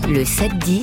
Le 7-10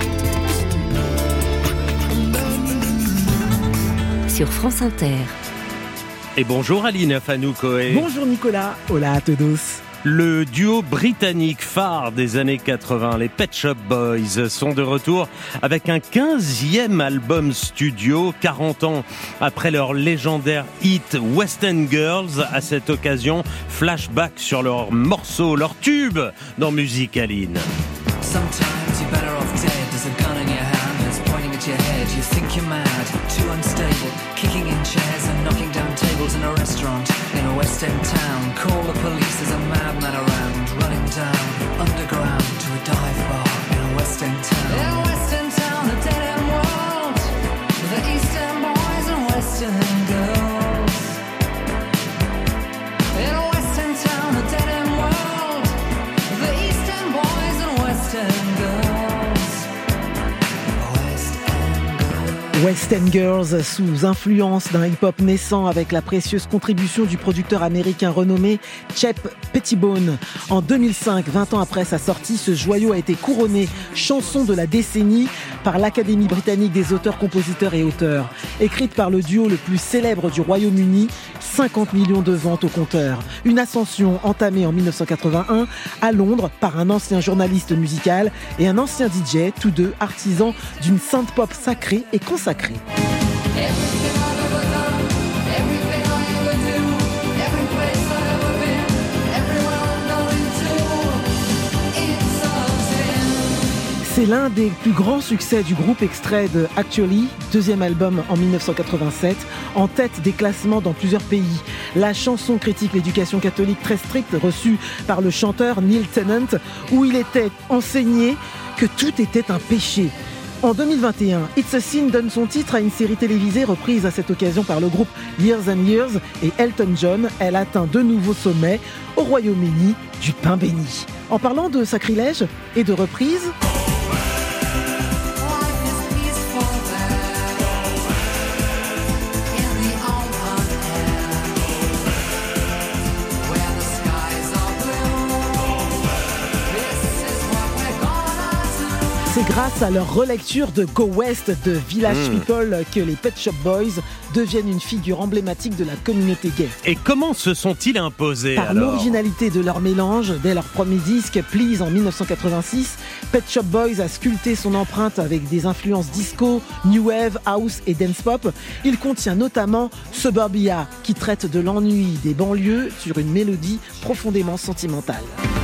sur France Inter. Et bonjour Aline Fanoukoé. Bonjour Nicolas, hola a todos. Le duo britannique phare des années 80, les Pet Shop Boys, sont de retour avec un 15e album studio, 40 ans après leur légendaire hit West End Girls. À cette occasion, flashback sur leurs morceaux, leurs tubes dans Musique Aline. Sometimes you're better off dead. There's a gun in your hand that's pointing at your head. You think you're mad, too unstable, kicking in chairs and knocking down tables in a restaurant in a West End town. Call the police, there's a madman around, running down underground to a dive bar in a West End town. In a West End town, a dead end world, the East End boys and West End girls. In a West End town, a dead end world, the East End boys and West End girls. West End Girls, sous influence d'un hip-hop naissant avec la précieuse contribution du producteur américain renommé Shep Pettibone. En 2005, 20 ans après sa sortie, ce joyau a été couronné chanson de la décennie par l'Académie britannique des auteurs, compositeurs et auteurs. Écrite par le duo le plus célèbre du Royaume-Uni, 50 millions de ventes au compteur. Une ascension entamée en 1981 à Londres par un ancien journaliste musical et un ancien DJ, tous deux artisans d'une synth-pop sacrée et consacrée. C'est l'un des plus grands succès du groupe, extrait de Actually, deuxième album en 1987, en tête des classements dans plusieurs pays. La chanson critique l'éducation catholique très stricte reçue par le chanteur Neil Tennant, où il était enseigné que tout était un péché. En 2021, It's a Sin donne son titre à une série télévisée reprise à cette occasion par le groupe Years and Years et Elton John. Elle atteint de nouveaux sommets au Royaume-Uni du pain béni. En parlant de sacrilège et de reprise... C'est grâce à leur relecture de Go West de Village People que les Pet Shop Boys deviennent une figure emblématique de la communauté gay. Et comment se sont-ils imposés Par alors ? l'originalité de leur mélange, dès leur premier disque, Please en 1986, Pet Shop Boys a sculpté son empreinte avec des influences disco, new wave, house et dance pop. Il contient notamment Suburbia, qui traite de l'ennui des banlieues sur une mélodie profondément sentimentale.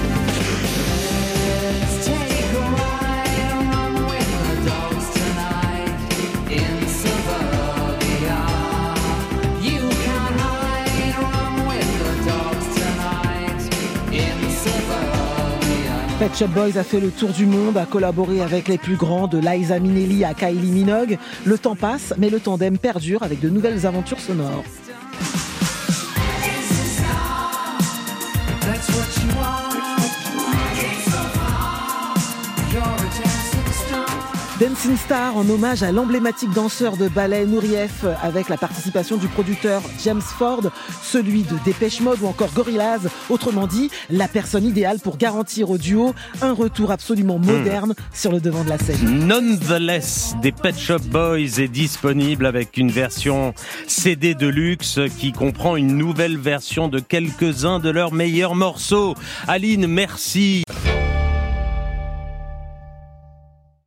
Pet Shop Boys a fait le tour du monde, a collaboré avec les plus grands, de Liza Minnelli à Kylie Minogue. Le temps passe, mais le tandem perdure avec de nouvelles aventures sonores. Dancing Star en hommage à l'emblématique danseur de ballet Nureyev avec la participation du producteur James Ford, celui de Depeche Mode ou encore Gorillaz. Autrement dit, la personne idéale pour garantir au duo un retour absolument moderne sur le devant de la scène. Nonetheless des Pet Shop Boys est disponible avec une version CD de luxe qui comprend une nouvelle version de quelques-uns de leurs meilleurs morceaux. Aline, merci.